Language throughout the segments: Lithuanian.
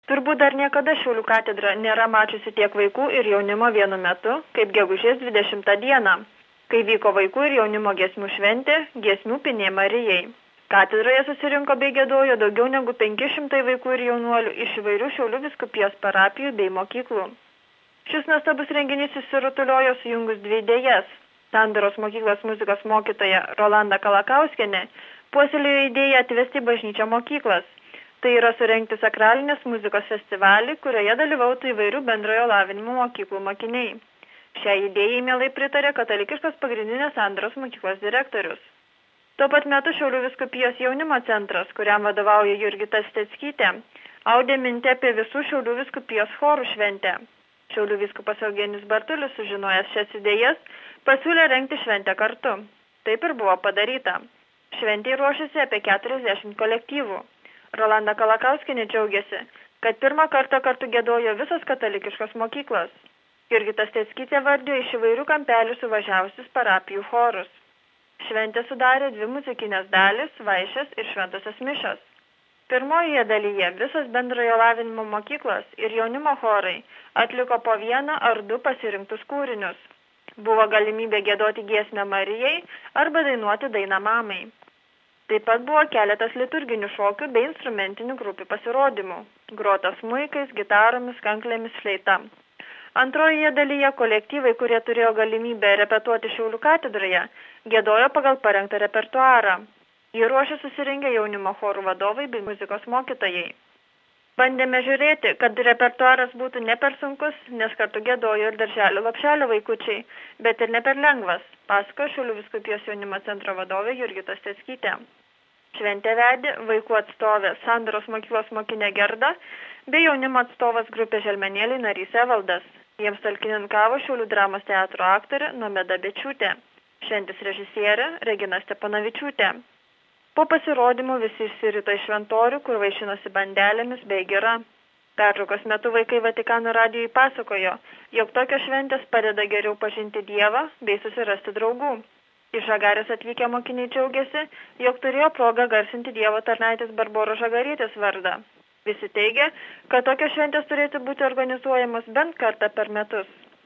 Turbūt dar niekada Šiaulių katedra nėra mačiusi tiek vaikų ir jaunimo vienu metu, kaip gegužės 20 dieną, kai vyko vaikų ir jaunimo giesmių šventė Giesmių Pinė Marijai. Katedroje susirinko bei giedojo daugiau negu 500 vaikų ir jaunuolių iš įvairių Šiaulių vyskupijos parapijų bei mokyklų. Šis nuostabus renginys susirutuliojo sujungus dvi idėjas. Sandoros mokyklos muzikos mokytoja Rolanda Kalakauskienė puoselėjo idėją atvesti bažnyčią mokyklas. Tai yra surengti sakralinės muzikos festivalį, kurioje dalyvautų įvairių bendrojo lavinimo mokyklų mokiniai. Šią idėją mielai pritarė katalikiškos pagrindinės Sandoros mokyklos direktorius. Tuo pat metu Šiaulių vyskupijos jaunimo centras, kuriam vadovauja Jurgita Steckytė, audė mintį apie visų Šiaulių vyskupijos chorų šventę. Šiaulių vyskupas Eugenijus Bartulis, sužinojęs šias idėjas, pasiūlė rengti šventę kartu. Taip ir buvo padaryta. Šventėje ruošėsi apie 40 kolektyvų. Rolanda Kalakauskienė džiaugiasi, kad pirmą kartą kartu giedojo visos katalikiškos mokyklos. Jurgita Steckytė vardijo iš įvairių kampelių suvažiavusius parapijų chorus. Šventę sudarė dvi muzikinės dalys – vaišės ir šventosios mišios. Pirmojoje dalyje visos bendrojo lavinimo mokyklos ir jaunimo chorai atliko po vieną ar du pasirinktus kūrinius. Buvo galimybė giedoti giesmę Marijai arba dainuoti dainą mamai. Taip pat buvo keletas liturginių šokių bei instrumentinių grupių pasirodymų, grota smuikais, gitaromis, kanklėmis, fleita. Antrojoje dalyje kolektyvai, kurie turėjo galimybę repetuoti Šiaulių katedroje, giedojo pagal parengtą repertuarą. Jį ruošė susirinkę jaunimo chorų vadovai bei muzikos mokytojai. Bandėme žiūrėti, kad repertuaras būtų ne per sunkus, nes kartu giedojo ir darželio lopšelio vaikučiai, bet ir ne per lengvas, pasakojo Šiaulių vyskupijos jaunimo centro vadovė Jurgita Steckytė. Šventę vedė vaikų atstovė Sandoros mokyklos mokinė Gerda bei jaunimo atstovas grupė Želmenėliai narys Evaldas. Jiems talkininkavo Šiaulių dramos teatro aktorė Nomeda Bečiūtė, šventės režisierė Regina Stepanavičiūtė. Po pasirodymų visi išsirito iš šventorių, kur vaišinosi bandelėmis bei gira. Pertraukos metu vaikai Vatikano radijui pasakojo, jog tokios šventės padeda geriau pažinti Dievą bei susirasti draugų. Iš Žagarės atvykę mokiniai džiaugiasi, jog turėjo progą garsinti Dievo tarnaitės Barboros Žagarytės vardą. Visi teigia, kad tokios šventės turėtų būti organizuojamos bent kartą per metus.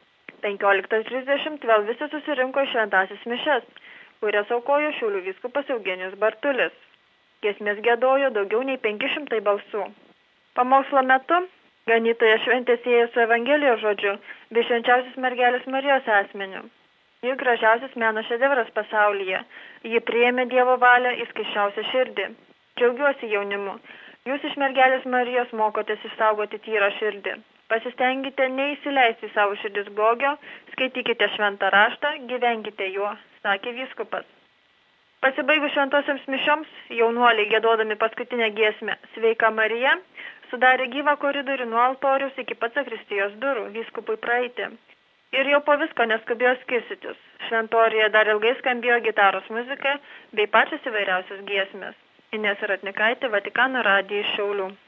15:30 vėl visi susirinko į šventąsias mišias, kurias aukojo Šiaulių vyskupas Eugenijus Bartulis. Giesmės giedojo daugiau nei 500 balsų. Pamokslo metu ganytoja šventė siejo su Evangelijos žodžiu bei švenčiausios mergelės Marijos asmeniu. Ji gražiausias meno šedevras pasaulyje. Ji priėmė Dievo valią į skaisčiausią širdį. Džiaugiuosi jaunimu. Jūs iš mergelės Marijos mokotės išsaugoti tyrą širdį. Pasistengite neįsileisti į savo širdis blogio, skaitykite šventą raštą, gyvenkite juo, sakė vyskupas. Pasibaigus šventosioms mišioms, jaunuoliai giedodami paskutinę giesmę Sveika Marija sudarė gyvą koridorių nuo altoriaus iki pat zakristijos durų vyskupui praeiti. Ir jau po visko neskubėjo skirstytis. Šventorijoje dar ilgai skambėjo gitaros muzika bei pačios įvairiausios giesmės. Inesa Ratnikaitė, Vatikano radijui iš Šiaulių.